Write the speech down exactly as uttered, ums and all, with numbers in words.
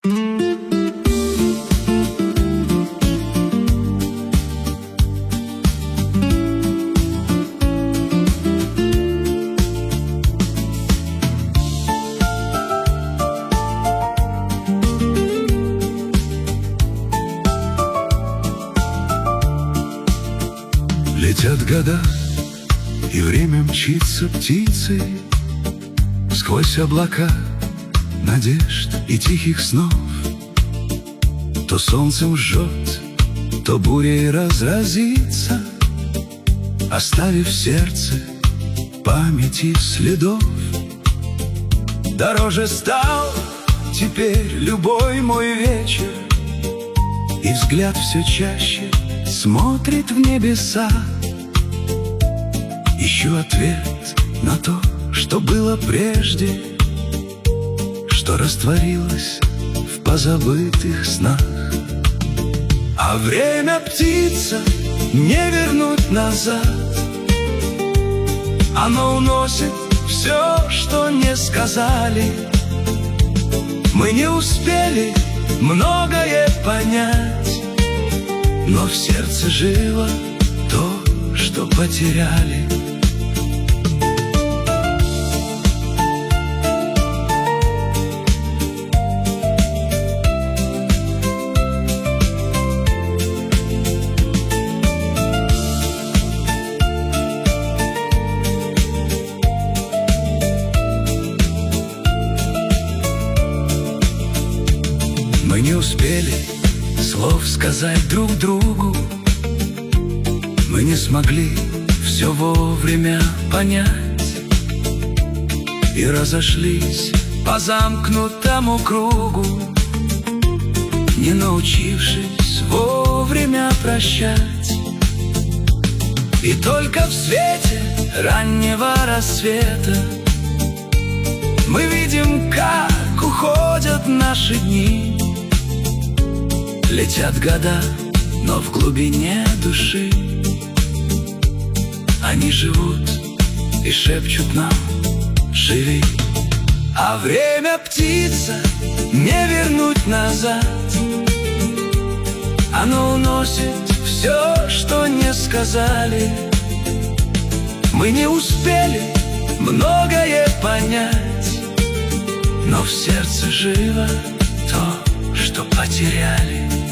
Летят года, и время мчится птицей сквозь облака надежд и тихих снов. То солнцем жжет, то бурей разразится, оставив в сердце памяти следов. Дороже стал теперь любой мой вечер, и взгляд все чаще смотрит в небеса. Ищу ответ на то, что было прежде, что растворилось в позабытых снах. А время, птица, не вернуть назад. Оно уносит все, что не сказали. Мы не успели многое понять, но в сердце жило то, что потеряли. Мы не успели слов сказать друг другу, мы не смогли все вовремя понять и разошлись по замкнутому кругу, не научившись вовремя прощать. И только в свете раннего рассвета мы видим, как уходят наши дни. Летят года, но в глубине души они живут и шепчут нам: живи. А время, птица, не вернуть назад. Оно уносит все, что не сказали. Мы не успели многое понять, но в сердце живо то, что потеряли.